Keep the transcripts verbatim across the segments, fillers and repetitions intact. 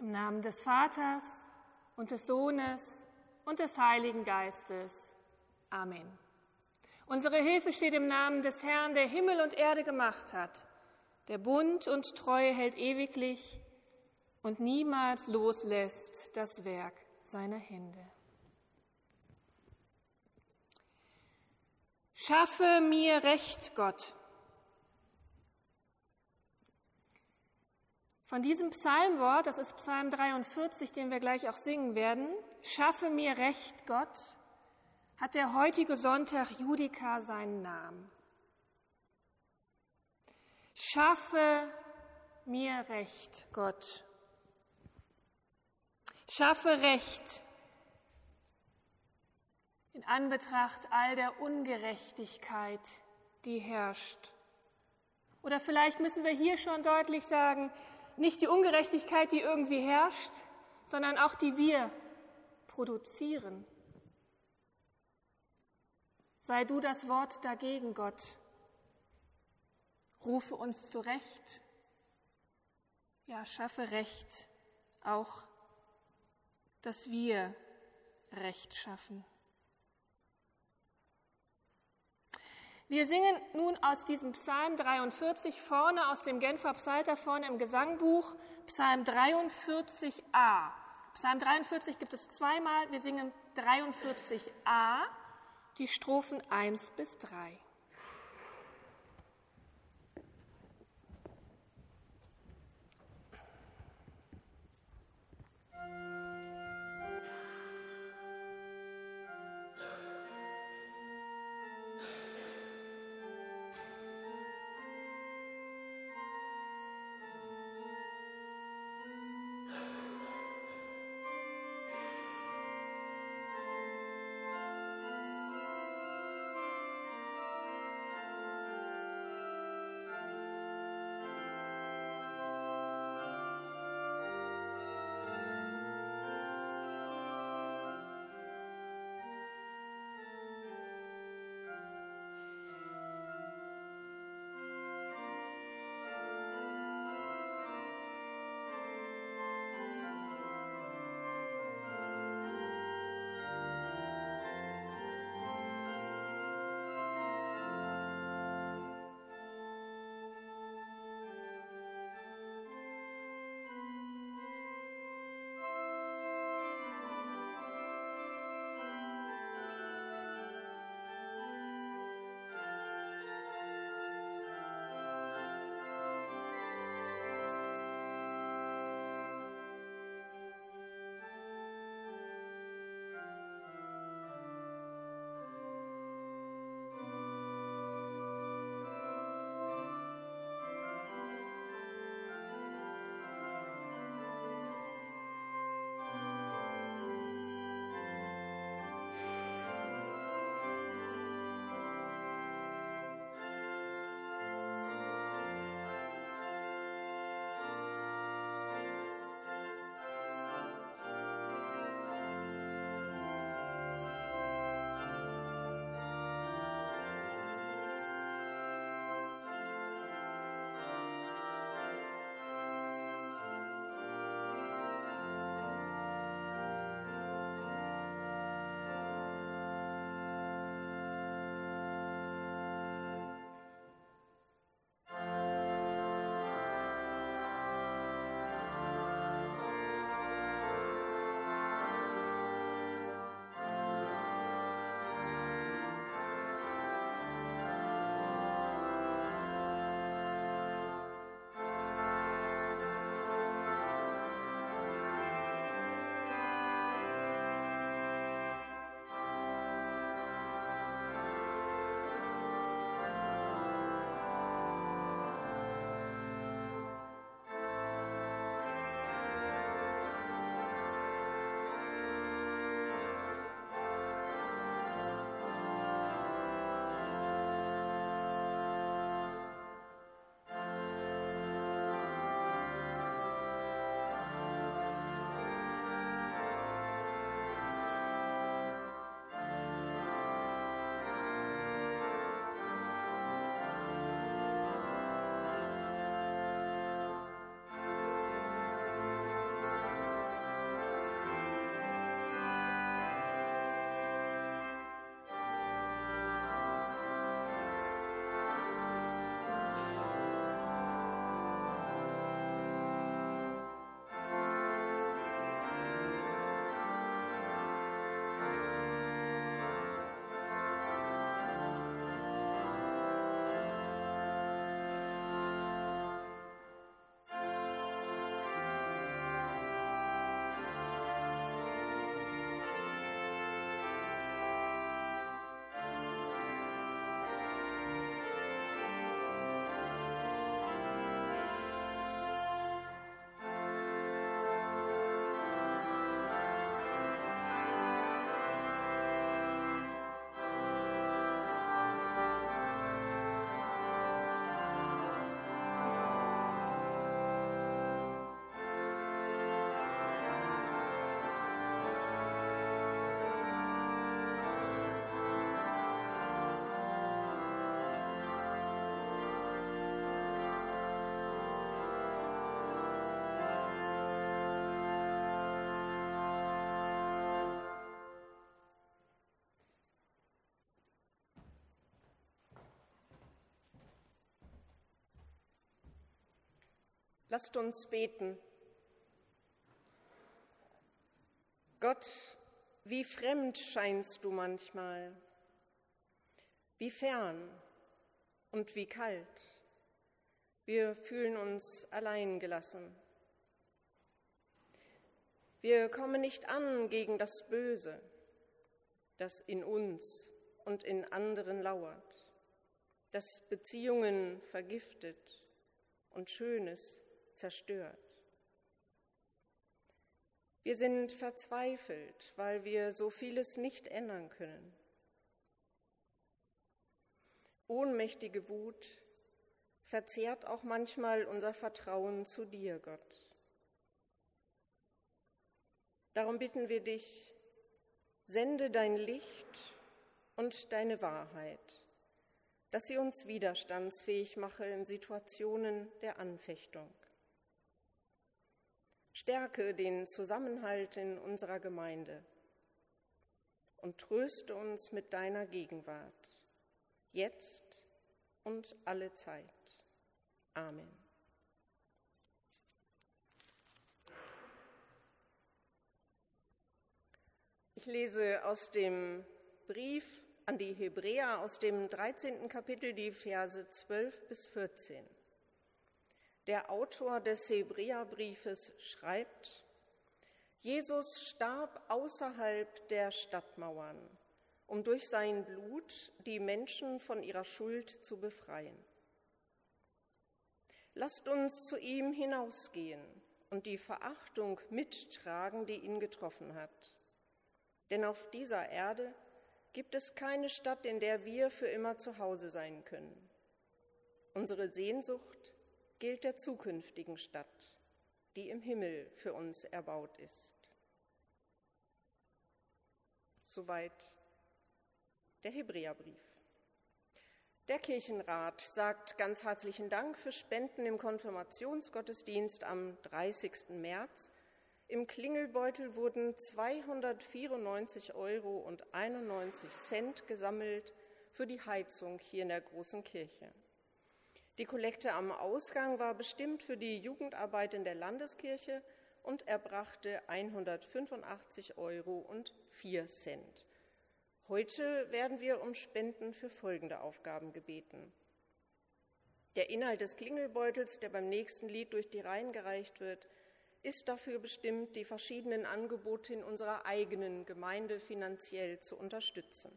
Im Namen des Vaters und des Sohnes und des Heiligen Geistes. Amen. Unsere Hilfe steht im Namen des Herrn, der Himmel und Erde gemacht hat, der Bund und Treue hält ewiglich und niemals loslässt das Werk seiner Hände. Schaffe mir Recht, Gott. Von diesem Psalmwort, das ist Psalm dreiundvierzig, den wir gleich auch singen werden, schaffe mir Recht, Gott, hat der heutige Sonntag Judika seinen Namen. Schaffe mir Recht, Gott. Schaffe Recht in Anbetracht all der Ungerechtigkeit, die herrscht. Oder vielleicht müssen wir hier schon deutlich sagen, nicht die Ungerechtigkeit, die irgendwie herrscht, sondern auch die wir produzieren. Sei du das Wort dagegen, Gott. Rufe uns zurecht. Ja, schaffe Recht, auch, dass wir Recht schaffen. Wir singen nun aus diesem Psalm dreiundvierzig vorne aus dem Genfer Psalter vorne im Gesangbuch, Psalm dreiundvierzig a. Psalm dreiundvierzig gibt es zweimal, wir singen dreiundvierzig a, die Strophen eins bis drei. Lasst uns beten. Gott, wie fremd scheinst du manchmal, wie fern und wie kalt. Wir fühlen uns allein gelassen. Wir kommen nicht an gegen das Böse, das in uns und in anderen lauert, das Beziehungen vergiftet und Schönes zerstört. Wir sind verzweifelt, weil wir so vieles nicht ändern können. Ohnmächtige Wut verzehrt auch manchmal unser Vertrauen zu dir, Gott. Darum bitten wir dich, sende dein Licht und deine Wahrheit, dass sie uns widerstandsfähig mache in Situationen der Anfechtung. Stärke den Zusammenhalt in unserer Gemeinde und tröste uns mit deiner Gegenwart, jetzt und alle Zeit. Amen. Ich lese aus dem Brief an die Hebräer aus dem dreizehnten Kapitel die Verse zwölf bis vierzehn. Der Autor des Hebräerbriefes schreibt: Jesus starb außerhalb der Stadtmauern, um durch sein Blut die Menschen von ihrer Schuld zu befreien. Lasst uns zu ihm hinausgehen und die Verachtung mittragen, die ihn getroffen hat. Denn auf dieser Erde gibt es keine Stadt, in der wir für immer zu Hause sein können. Unsere Sehnsucht gilt der zukünftigen Stadt, die im Himmel für uns erbaut ist. Soweit der Hebräerbrief. Der Kirchenrat sagt ganz herzlichen Dank für Spenden im Konfirmationsgottesdienst am dreißigsten März. Im Klingelbeutel wurden zweihundertvierundneunzig Euro und einundneunzig Cent gesammelt für die Heizung hier in der großen Kirche. Die Kollekte am Ausgang war bestimmt für die Jugendarbeit in der Landeskirche und erbrachte hundertfünfundachtzig Euro und vier Cent. Heute werden wir um Spenden für folgende Aufgaben gebeten. Der Inhalt des Klingelbeutels, der beim nächsten Lied durch die Reihen gereicht wird, ist dafür bestimmt, die verschiedenen Angebote in unserer eigenen Gemeinde finanziell zu unterstützen.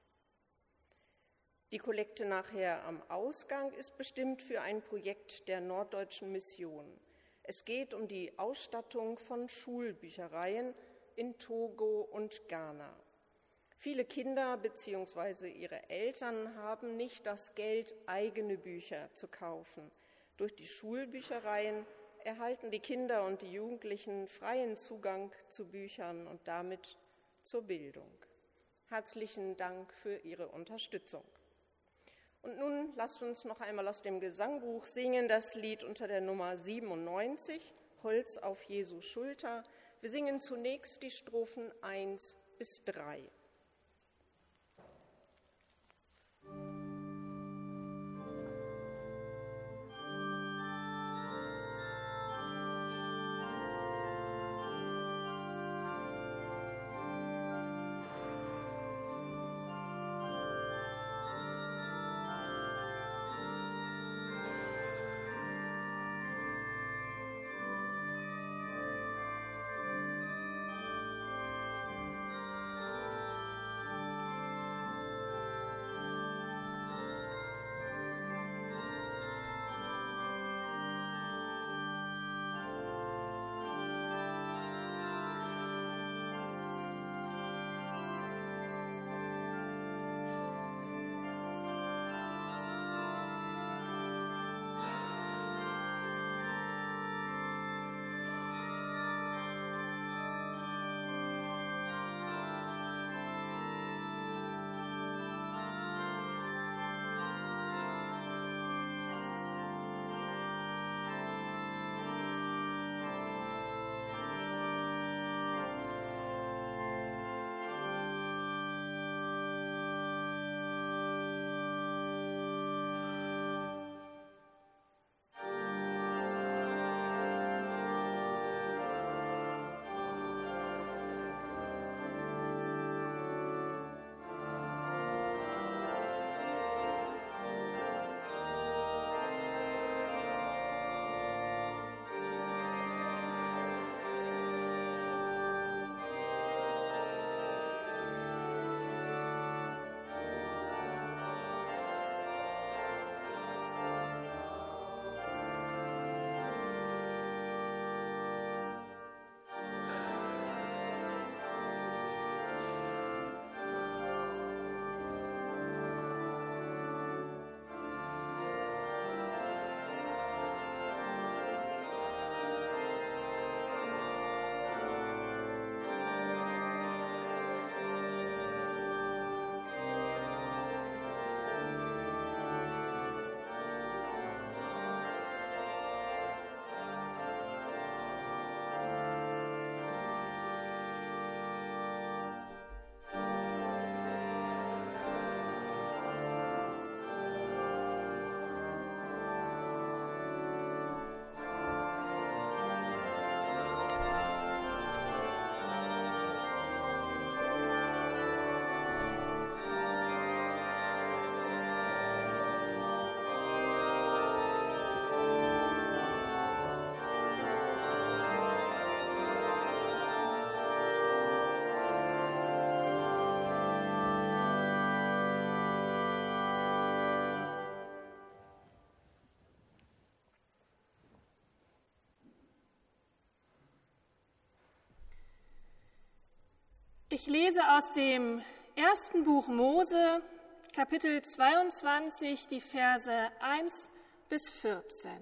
Die Kollekte nachher am Ausgang ist bestimmt für ein Projekt der Norddeutschen Mission. Es geht um die Ausstattung von Schulbüchereien in Togo und Ghana. Viele Kinder bzw. ihre Eltern haben nicht das Geld, eigene Bücher zu kaufen. Durch die Schulbüchereien erhalten die Kinder und die Jugendlichen freien Zugang zu Büchern und damit zur Bildung. Herzlichen Dank für Ihre Unterstützung. Und nun lasst uns noch einmal aus dem Gesangbuch singen, das Lied unter der Nummer siebenundneunzig, Holz auf Jesu Schulter. Wir singen zunächst die Strophen eins bis drei. Ich lese aus dem ersten Buch Mose, Kapitel zweiundzwanzig, die Verse eins bis vierzehn.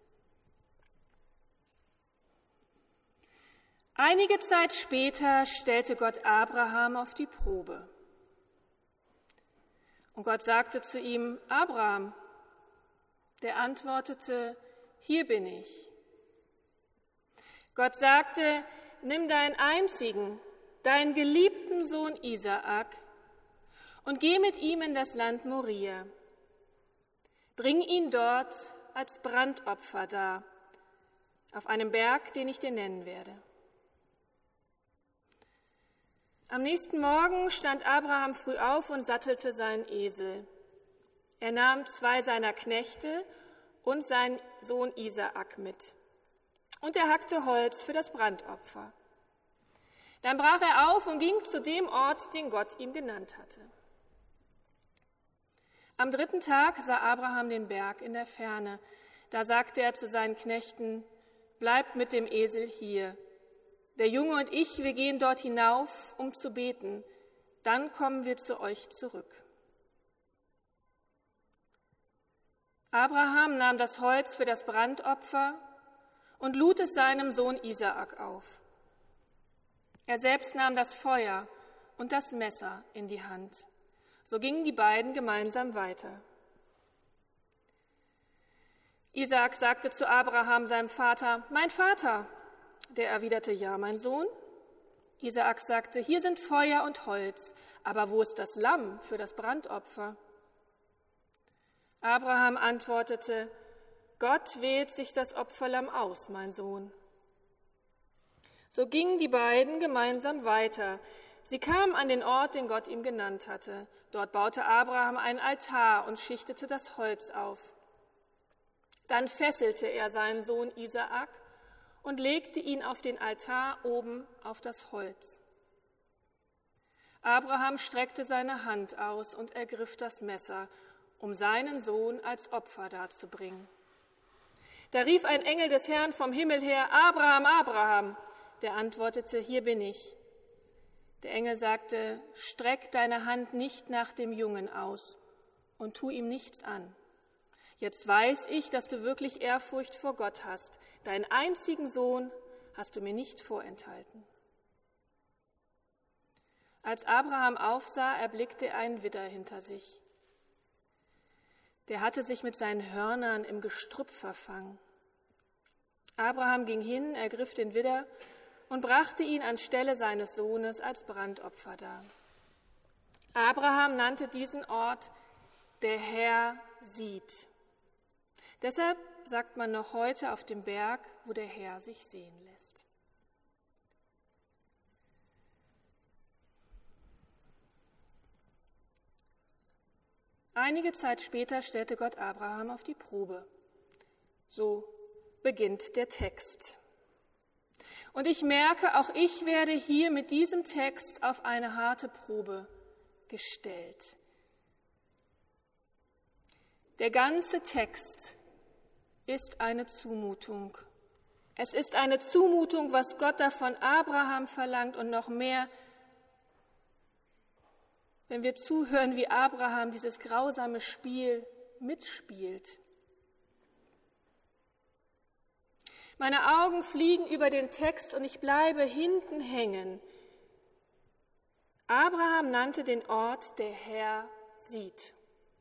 Einige Zeit später stellte Gott Abraham auf die Probe. Und Gott sagte zu ihm: Abraham. Der antwortete: Hier bin ich. Gott sagte: Nimm deinen einzigen, deinen geliebten Sohn Isaak und geh mit ihm in das Land Moria. Bring ihn dort als Brandopfer dar, auf einem Berg, den ich dir nennen werde. Am nächsten Morgen stand Abraham früh auf und sattelte seinen Esel. Er nahm zwei seiner Knechte und seinen Sohn Isaak mit. Und er hackte Holz für das Brandopfer. Dann brach er auf und ging zu dem Ort, den Gott ihm genannt hatte. Am dritten Tag sah Abraham den Berg in der Ferne. Da sagte er zu seinen Knechten: Bleibt mit dem Esel hier. Der Junge und ich, wir gehen dort hinauf, um zu beten. Dann kommen wir zu euch zurück. Abraham nahm das Holz für das Brandopfer und lud es seinem Sohn Isaak auf. Er selbst nahm das Feuer und das Messer in die Hand. So gingen die beiden gemeinsam weiter. Isaak sagte zu Abraham, seinem Vater: Mein Vater. Der erwiderte: Ja, mein Sohn. Isaak sagte: Hier sind Feuer und Holz, aber wo ist das Lamm für das Brandopfer? Abraham antwortete: Gott wählt sich das Opferlamm aus, mein Sohn. So gingen die beiden gemeinsam weiter. Sie kamen an den Ort, den Gott ihm genannt hatte. Dort baute Abraham einen Altar und schichtete das Holz auf. Dann fesselte er seinen Sohn Isaak und legte ihn auf den Altar oben auf das Holz. Abraham streckte seine Hand aus und ergriff das Messer, um seinen Sohn als Opfer darzubringen. Da rief ein Engel des Herrn vom Himmel her: Abraham, Abraham! Der antwortete: Hier bin ich. Der Engel sagte: Streck deine Hand nicht nach dem Jungen aus und tu ihm nichts an. Jetzt weiß ich, dass du wirklich Ehrfurcht vor Gott hast. Deinen einzigen Sohn hast du mir nicht vorenthalten. Als Abraham aufsah, erblickte er einen Widder hinter sich. Der hatte sich mit seinen Hörnern im Gestrüpp verfangen. Abraham ging hin, ergriff den Widder und brachte ihn anstelle seines Sohnes als Brandopfer dar. Abraham nannte diesen Ort: Der Herr sieht. Deshalb sagt man noch heute auf dem Berg, wo der Herr sich sehen lässt. Einige Zeit später stellte Gott Abraham auf die Probe. So beginnt der Text. Und ich merke, auch ich werde hier mit diesem Text auf eine harte Probe gestellt. Der ganze Text ist eine Zumutung. Es ist eine Zumutung, was Gott da von Abraham verlangt, und noch mehr, wenn wir zuhören, wie Abraham dieses grausame Spiel mitspielt. Meine Augen fliegen über den Text und ich bleibe hinten hängen. Abraham nannte den Ort: Der Herr sieht.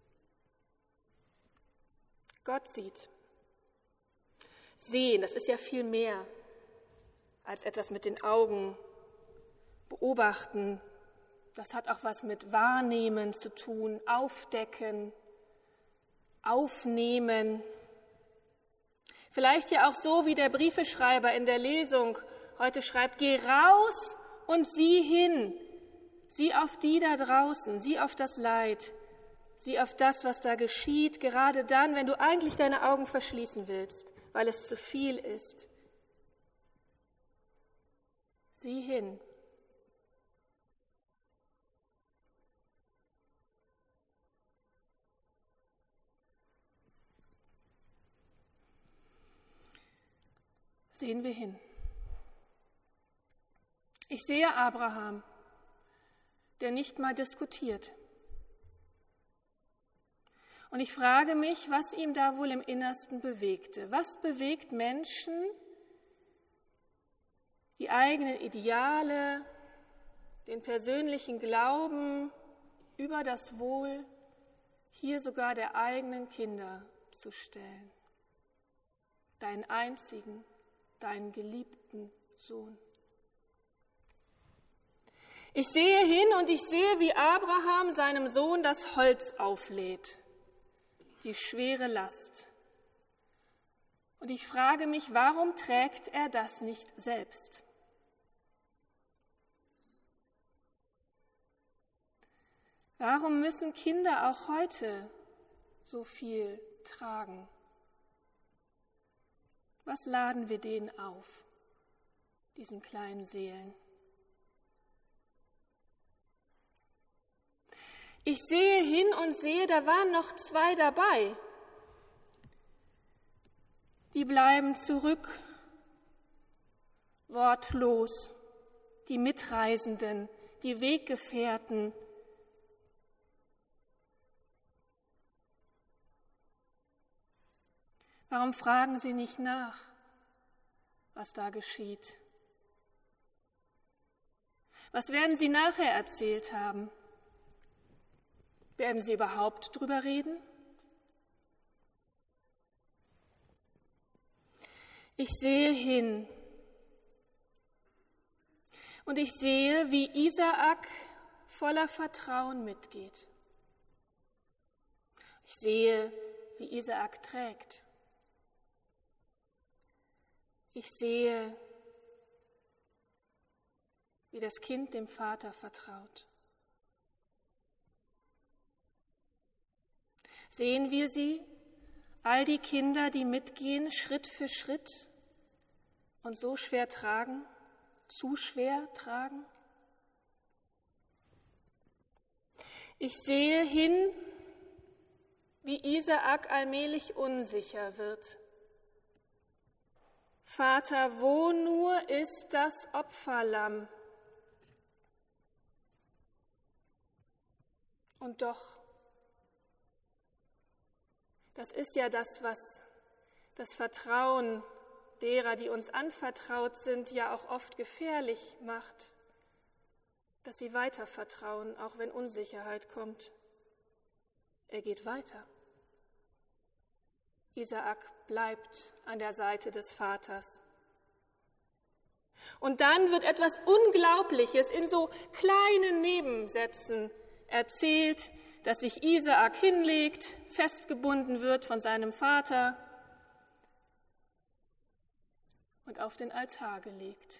Gott sieht. Sehen, das ist ja viel mehr als etwas mit den Augen beobachten. Das hat auch was mit Wahrnehmen zu tun, aufdecken, aufnehmen. Vielleicht ja auch so, wie der Briefeschreiber in der Lesung heute schreibt: Geh raus und sieh hin. Sieh auf die da draußen, sieh auf das Leid, sieh auf das, was da geschieht, gerade dann, wenn du eigentlich deine Augen verschließen willst, weil es zu viel ist. Sieh hin. Sehen wir hin. Ich sehe Abraham, der nicht mal diskutiert. Und ich frage mich, was ihm da wohl im Innersten bewegte. Was bewegt Menschen, die eigenen Ideale, den persönlichen Glauben über das Wohl hier sogar der eigenen Kinder zu stellen? Deinen einzigen, deinen geliebten Sohn. Ich sehe hin und ich sehe, wie Abraham seinem Sohn das Holz auflädt, die schwere Last. Und ich frage mich, warum trägt er das nicht selbst? Warum müssen Kinder auch heute so viel tragen? Was laden wir denen auf, diesen kleinen Seelen? Ich sehe hin und sehe, da waren noch zwei dabei. Die bleiben zurück, wortlos, die Mitreisenden, die Weggefährten. Warum fragen Sie nicht nach, was da geschieht? Was werden Sie nachher erzählt haben? Werden Sie überhaupt drüber reden? Ich sehe hin und ich sehe, wie Isaak voller Vertrauen mitgeht. Ich sehe, wie Isaak trägt. Ich sehe, wie das Kind dem Vater vertraut. Sehen wir sie, all die Kinder, die mitgehen, Schritt für Schritt und so schwer tragen, zu schwer tragen? Ich sehe hin, wie Isaak allmählich unsicher wird. Vater, wo nur ist das Opferlamm? Und doch, das ist ja das, was das Vertrauen derer, die uns anvertraut sind, ja auch oft gefährlich macht, dass sie weiter vertrauen, auch wenn Unsicherheit kommt. Er geht weiter. Isaak bleibt an der Seite des Vaters. Und dann wird etwas Unglaubliches in so kleinen Nebensätzen erzählt, dass sich Isaak hinlegt, festgebunden wird von seinem Vater und auf den Altar gelegt.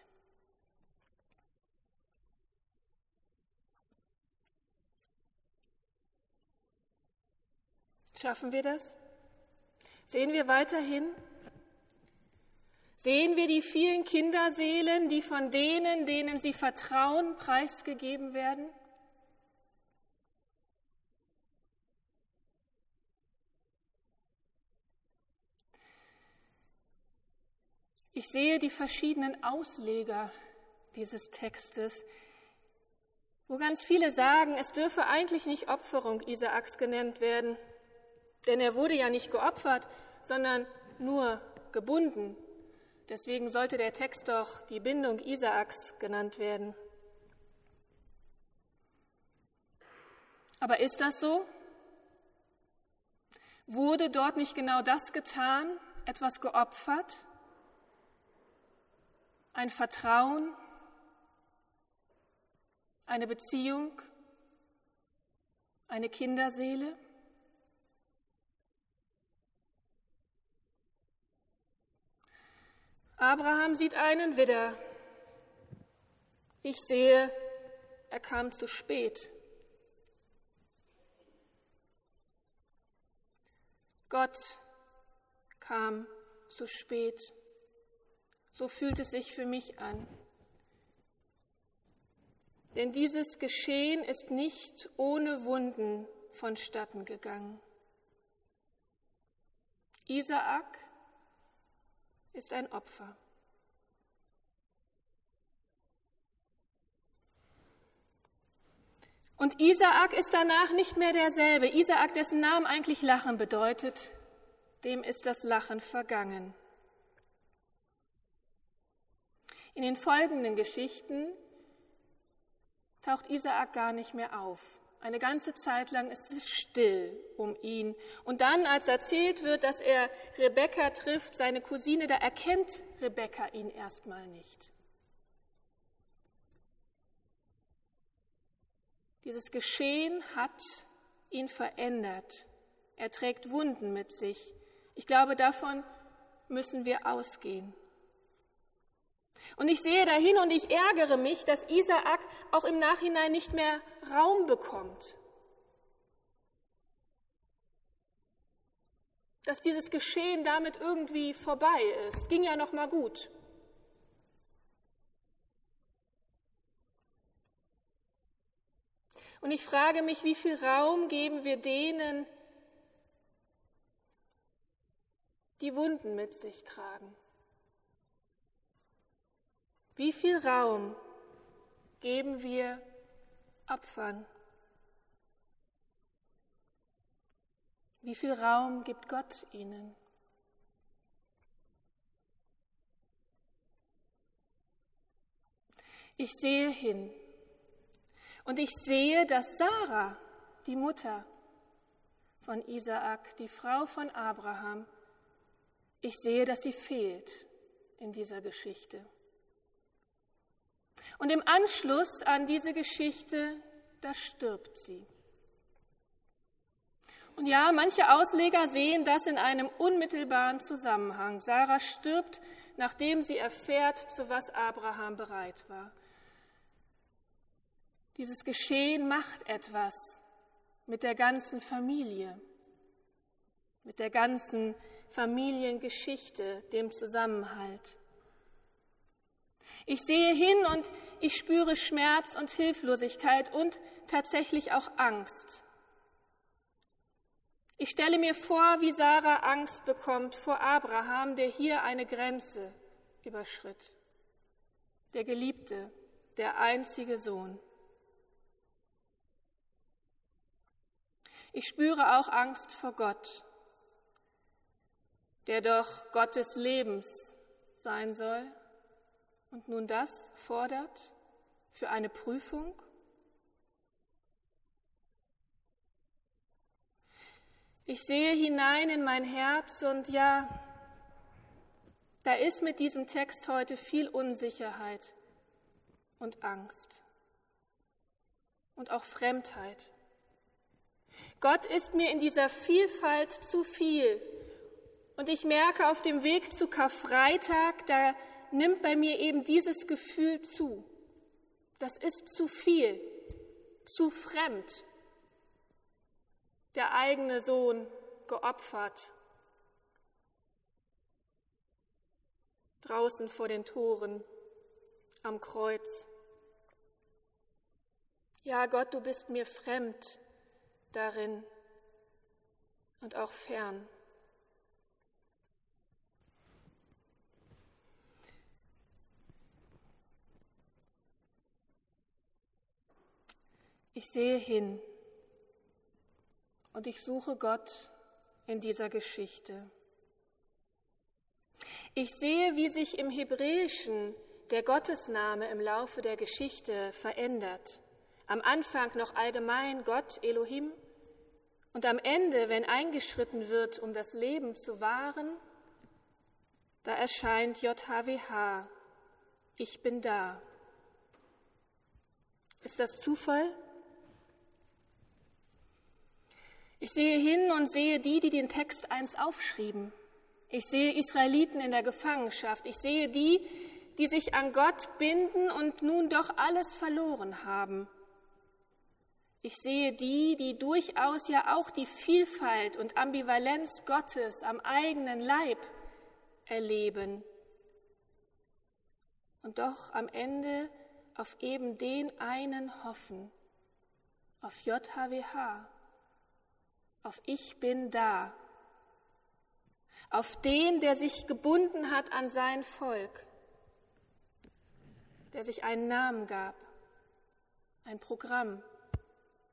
Schaffen wir das? Sehen wir weiterhin? Sehen wir die vielen Kinderseelen, die von denen, denen sie vertrauen, preisgegeben werden? Ich sehe die verschiedenen Ausleger dieses Textes, wo ganz viele sagen, es dürfe eigentlich nicht Opferung Isaaks genannt werden, denn er wurde ja nicht geopfert, sondern nur gebunden. Deswegen sollte der Text doch die Bindung Isaaks genannt werden. Aber ist das so? Wurde dort nicht genau das getan, etwas geopfert? Ein Vertrauen, eine Beziehung, eine Kinderseele? Abraham sieht einen Widder. Ich sehe, er kam zu spät. Gott kam zu spät. So fühlt es sich für mich an. Denn dieses Geschehen ist nicht ohne Wunden vonstatten gegangen. Isaak ist ein Opfer. Und Isaak ist danach nicht mehr derselbe. Isaak, dessen Name eigentlich Lachen bedeutet, dem ist das Lachen vergangen. In den folgenden Geschichten taucht Isaak gar nicht mehr auf. Eine ganze Zeit lang ist es still um ihn. Und dann, als erzählt wird, dass er Rebekka trifft, seine Cousine, da erkennt Rebekka ihn erstmal nicht. Dieses Geschehen hat ihn verändert. Er trägt Wunden mit sich. Ich glaube, davon müssen wir ausgehen. Und ich sehe dahin und ich ärgere mich, dass Isaak auch im Nachhinein nicht mehr Raum bekommt. Dass dieses Geschehen damit irgendwie vorbei ist. Ging ja noch mal gut. Und ich frage mich, wie viel Raum geben wir denen, die Wunden mit sich tragen? Wie viel Raum geben wir Opfern? Wie viel Raum gibt Gott ihnen? Ich sehe hin und ich sehe, dass Sarah, die Mutter von Isaak, die Frau von Abraham, ich sehe, dass sie fehlt in dieser Geschichte. Und im Anschluss an diese Geschichte, da stirbt sie. Und ja, manche Ausleger sehen das in einem unmittelbaren Zusammenhang. Sarah stirbt, nachdem sie erfährt, zu was Abraham bereit war. Dieses Geschehen macht etwas mit der ganzen Familie, mit der ganzen Familiengeschichte, dem Zusammenhalt. Ich sehe hin und ich spüre Schmerz und Hilflosigkeit und tatsächlich auch Angst. Ich stelle mir vor, wie Sarah Angst bekommt vor Abraham, der hier eine Grenze überschritt. Der Geliebte, der einzige Sohn. Ich spüre auch Angst vor Gott, der doch Gott des Lebens sein soll. Und nun das fordert für eine Prüfung? Ich sehe hinein in mein Herz und ja, da ist mit diesem Text heute viel Unsicherheit und Angst und auch Fremdheit. Gott ist mir in dieser Vielfalt zu viel und ich merke auf dem Weg zu Karfreitag, da nimmt bei mir eben dieses Gefühl zu. Das ist zu viel, zu fremd. Der eigene Sohn geopfert, draußen vor den Toren, am Kreuz. Ja, Gott, du bist mir fremd darin und auch fern. Ich sehe hin und ich suche Gott in dieser Geschichte. Ich sehe, wie sich im Hebräischen der Gottesname im Laufe der Geschichte verändert. Am Anfang noch allgemein Gott, Elohim, und am Ende, wenn eingeschritten wird, um das Leben zu wahren, da erscheint J H W H, ich bin da. Ist das Zufall? Ich sehe hin und sehe die, die den Text einst aufschrieben. Ich sehe Israeliten in der Gefangenschaft. Ich sehe die, die sich an Gott binden und nun doch alles verloren haben. Ich sehe die, die durchaus ja auch die Vielfalt und Ambivalenz Gottes am eigenen Leib erleben und doch am Ende auf eben den einen hoffen, auf J H W H. Auf ich bin da, auf den, der sich gebunden hat an sein Volk, der sich einen Namen gab, ein Programm,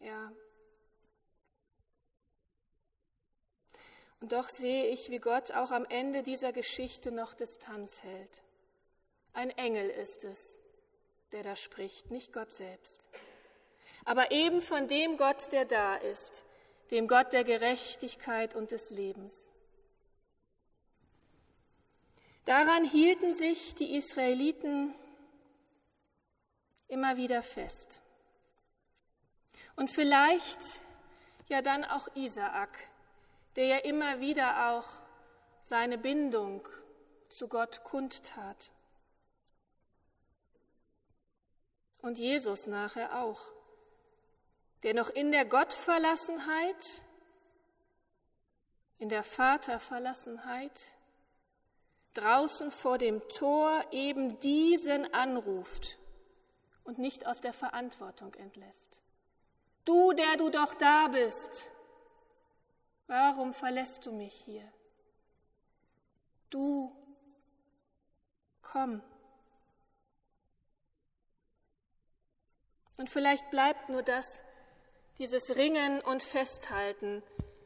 Ja. Und doch sehe ich, wie Gott auch am Ende dieser Geschichte noch Distanz hält. Ein Engel ist es, der da spricht, nicht Gott selbst. Aber eben von dem Gott, der da ist, dem Gott der Gerechtigkeit und des Lebens. Daran hielten sich die Israeliten immer wieder fest. Und vielleicht ja dann auch Isaak, der ja immer wieder auch seine Bindung zu Gott kundtat. Und Jesus nachher auch, der noch in der Gottverlassenheit, in der Vaterverlassenheit, draußen vor dem Tor eben diesen anruft und nicht aus der Verantwortung entlässt. Du, der du doch da bist, warum verlässt du mich hier? Du, komm. Und vielleicht bleibt nur das, dieses Ringen und Festhalten.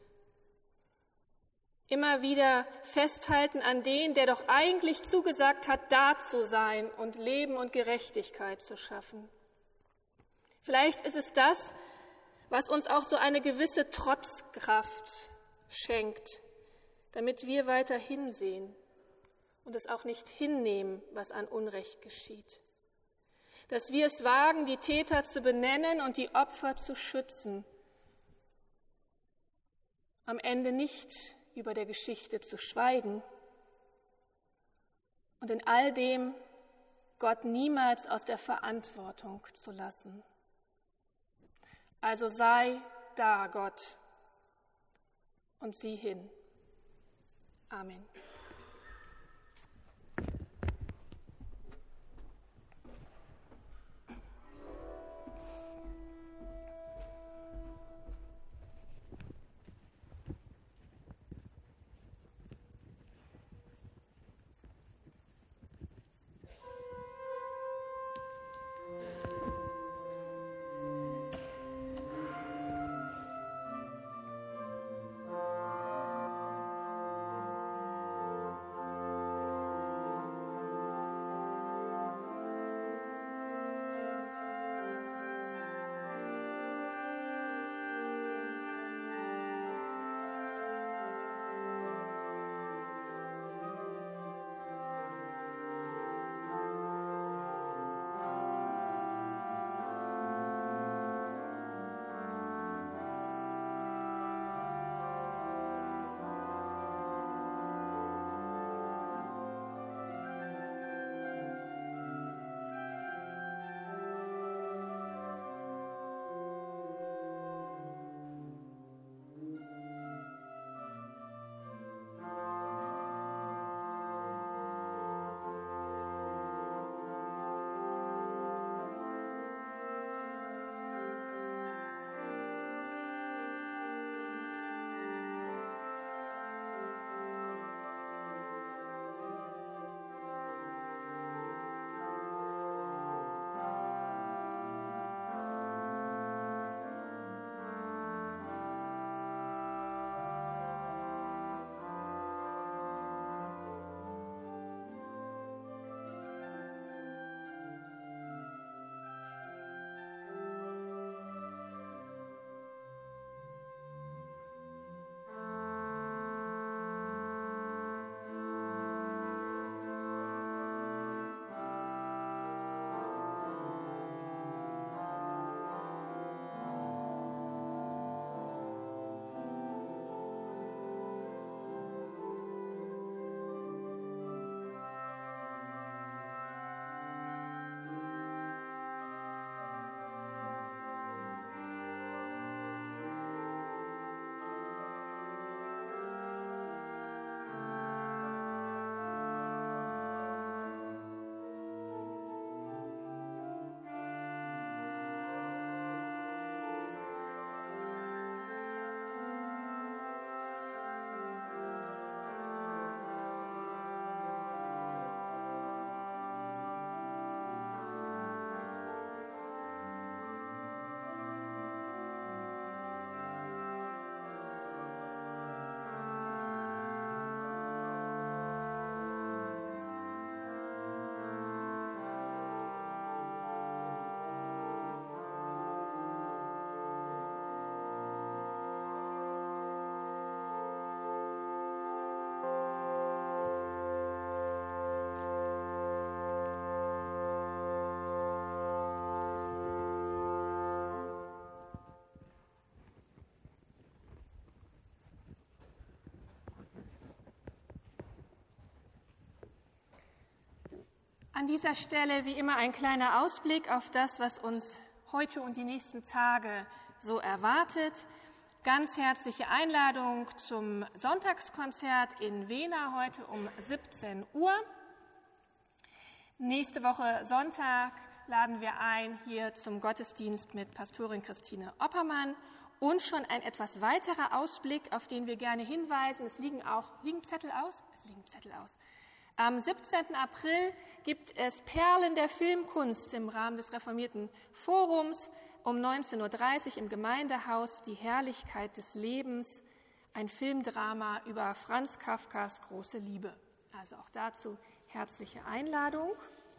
Immer wieder festhalten an den, der doch eigentlich zugesagt hat, da zu sein und Leben und Gerechtigkeit zu schaffen. Vielleicht ist es das, was uns auch so eine gewisse Trotzkraft schenkt, damit wir weiter hinsehen und es auch nicht hinnehmen, was an Unrecht geschieht. Dass wir es wagen, die Täter zu benennen und die Opfer zu schützen. Am Ende nicht über der Geschichte zu schweigen und in all dem Gott niemals aus der Verantwortung zu lassen. Also sei da, Gott, und sieh hin. Amen. An dieser Stelle wie immer ein kleiner Ausblick auf das, was uns heute und die nächsten Tage so erwartet. Ganz herzliche Einladung zum Sonntagskonzert in Wehna heute um siebzehn Uhr. Nächste Woche Sonntag laden wir ein hier zum Gottesdienst mit Pastorin Christine Oppermann. Und schon ein etwas weiterer Ausblick, auf den wir gerne hinweisen. Es liegen auch liegen Zettel aus. Es liegen Zettel aus. Am siebzehnten April gibt es Perlen der Filmkunst im Rahmen des Reformierten Forums um neunzehn Uhr dreißig im Gemeindehaus Die Herrlichkeit des Lebens, ein Filmdrama über Franz Kafkas große Liebe. Also auch dazu herzliche Einladung.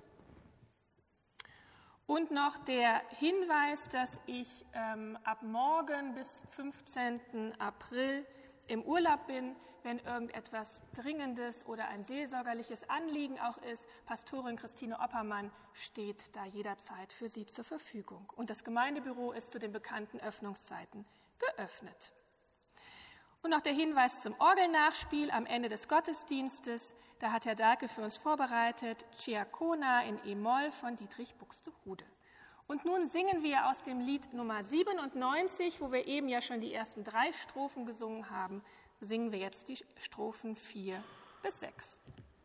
Und noch der Hinweis, dass ich ähm, ab morgen bis fünfzehnten April im Urlaub bin, wenn irgendetwas Dringendes oder ein seelsorgerliches Anliegen auch ist. Pastorin Christine Oppermann steht da jederzeit für Sie zur Verfügung. Und das Gemeindebüro ist zu den bekannten Öffnungszeiten geöffnet. Und noch der Hinweis zum Orgelnachspiel am Ende des Gottesdienstes. Da hat Herr Dahlke für uns vorbereitet Ciacona in E-Moll von Dietrich Buxtehude. Und nun singen wir aus dem Lied Nummer siebenundneunzig, wo wir eben ja schon die ersten drei Strophen gesungen haben, singen wir jetzt die Strophen vier bis sechs.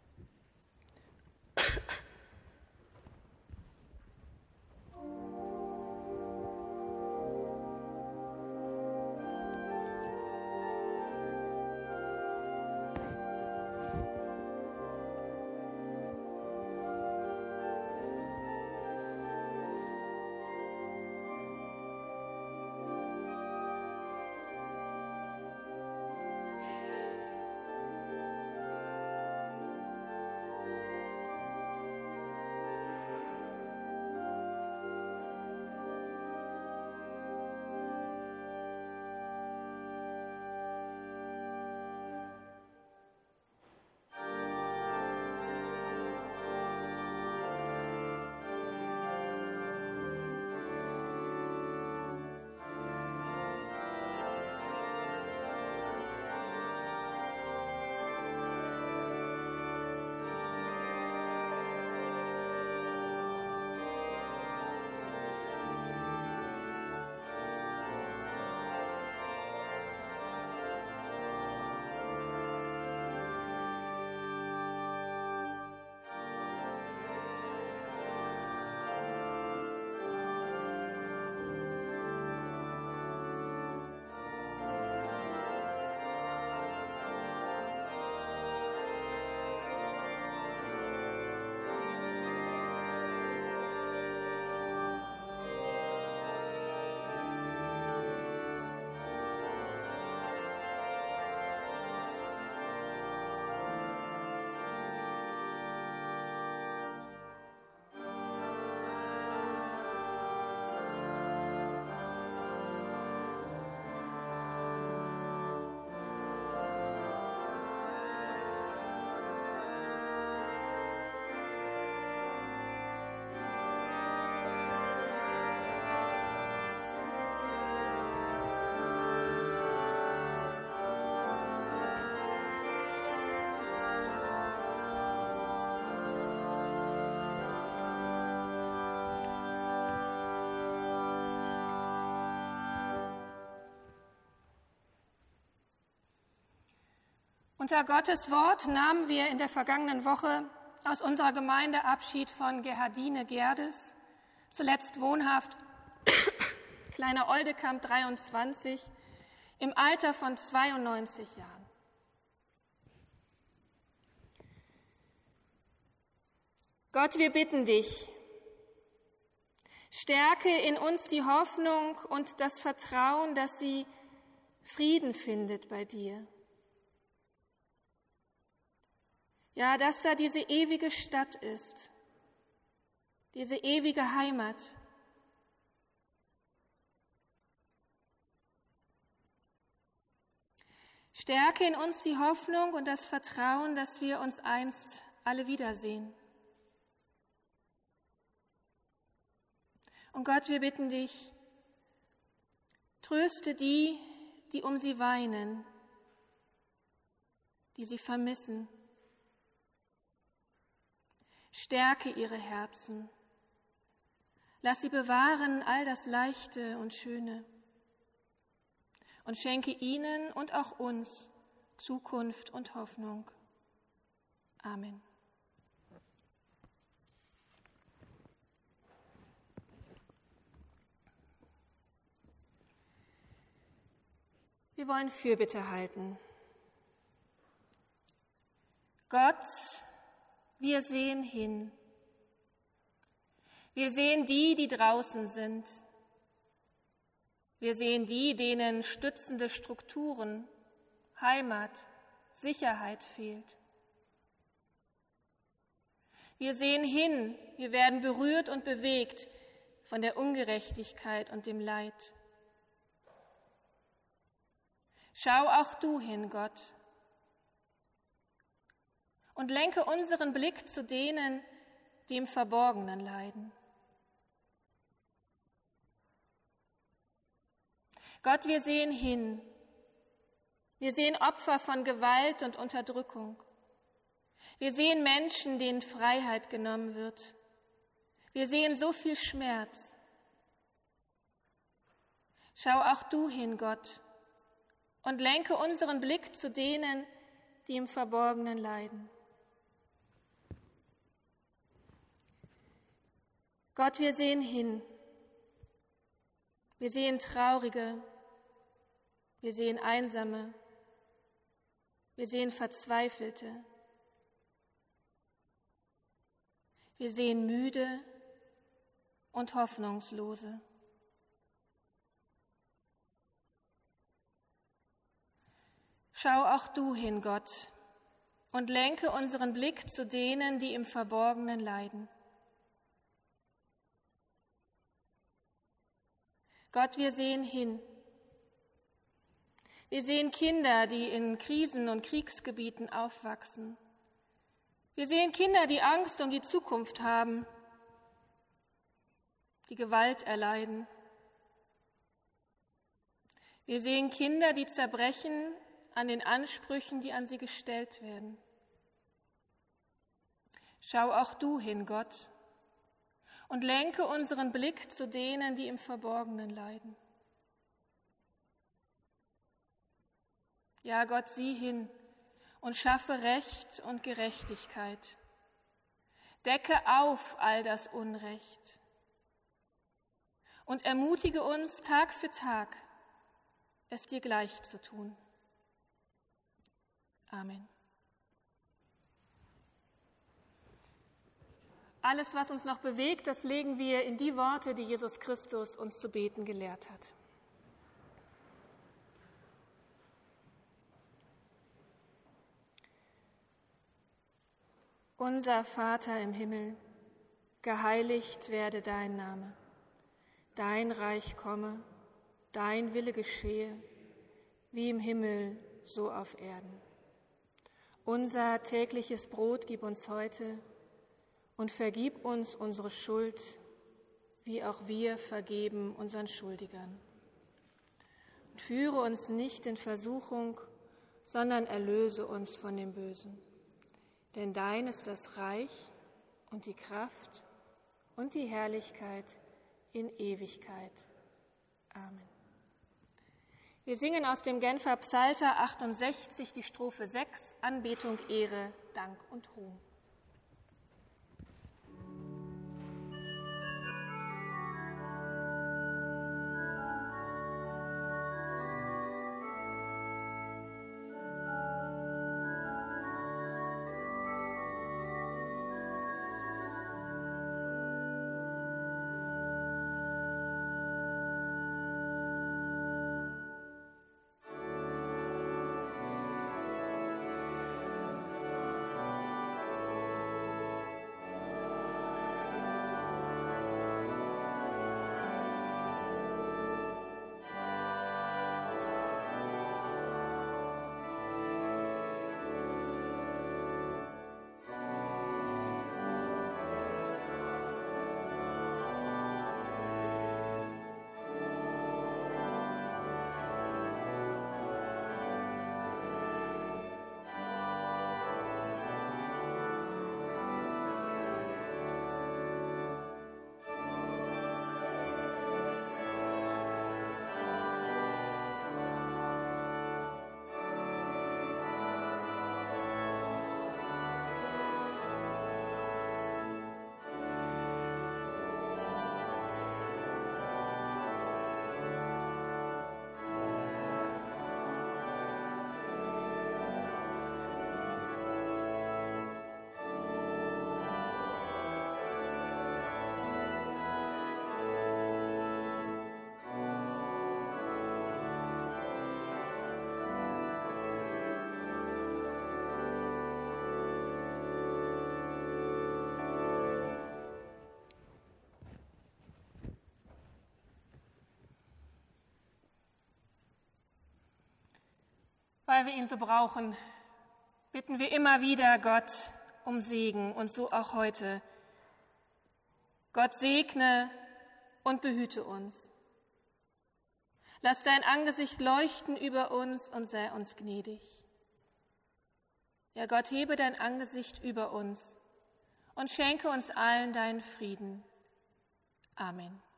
Unter Gottes Wort nahmen wir in der vergangenen Woche aus unserer Gemeinde Abschied von Gerhardine Gerdes, zuletzt wohnhaft Kleiner Oldekamp dreiundzwanzig, im Alter von zweiundneunzig Jahren. Gott, wir bitten dich, stärke in uns die Hoffnung und das Vertrauen, dass sie Frieden findet bei dir. Ja, dass da diese ewige Stadt ist, diese ewige Heimat. Stärke in uns die Hoffnung und das Vertrauen, dass wir uns einst alle wiedersehen. Und Gott, wir bitten dich, tröste die, die um sie weinen, die sie vermissen. Stärke ihre Herzen. Lass sie bewahren all das Leichte und Schöne und schenke ihnen und auch uns Zukunft und Hoffnung. Amen. Wir wollen Fürbitte halten. Gott, wir sehen hin. Wir sehen die, die draußen sind. Wir sehen die, denen stützende Strukturen, Heimat, Sicherheit fehlt. Wir sehen hin, wir werden berührt und bewegt von der Ungerechtigkeit und dem Leid. Schau auch du hin, Gott, und lenke unseren Blick zu denen, die im Verborgenen leiden. Gott, wir sehen hin. Wir sehen Opfer von Gewalt und Unterdrückung. Wir sehen Menschen, denen Freiheit genommen wird. Wir sehen so viel Schmerz. Schau auch du hin, Gott, und lenke unseren Blick zu denen, die im Verborgenen leiden. Gott, wir sehen hin. Wir sehen Traurige. Wir sehen Einsame. Wir sehen Verzweifelte. Wir sehen Müde und Hoffnungslose. Schau auch du hin, Gott, und lenke unseren Blick zu denen, die im Verborgenen leiden. Gott, wir sehen hin. Wir sehen Kinder, die in Krisen- und Kriegsgebieten aufwachsen. Wir sehen Kinder, die Angst um die Zukunft haben, die Gewalt erleiden. Wir sehen Kinder, die zerbrechen an den Ansprüchen, die an sie gestellt werden. Schau auch du hin, Gott, und lenke unseren Blick zu denen, die im Verborgenen leiden. Ja, Gott, sieh hin und schaffe Recht und Gerechtigkeit. Decke auf all das Unrecht und ermutige uns Tag für Tag, es dir gleich zu tun. Amen. Alles, was uns noch bewegt, das legen wir in die Worte, die Jesus Christus uns zu beten gelehrt hat. Unser Vater im Himmel, geheiligt werde dein Name. Dein Reich komme, dein Wille geschehe, wie im Himmel, so auf Erden. Unser tägliches Brot gib uns heute und vergib uns unsere Schuld, wie auch wir vergeben unseren Schuldigern. Und führe uns nicht in Versuchung, sondern erlöse uns von dem Bösen. Denn dein ist das Reich und die Kraft und die Herrlichkeit in Ewigkeit. Amen. Wir singen aus dem Genfer Psalter achtundsechzig die Strophe sechs, Anbetung, Ehre, Dank und Ruhm. weil wir ihn so brauchen, bitten wir immer wieder Gott um Segen und so auch heute. Gott segne und behüte uns. Lass dein Angesicht leuchten über uns und sei uns gnädig. Ja, Gott, hebe dein Angesicht über uns und schenke uns allen deinen Frieden. Amen.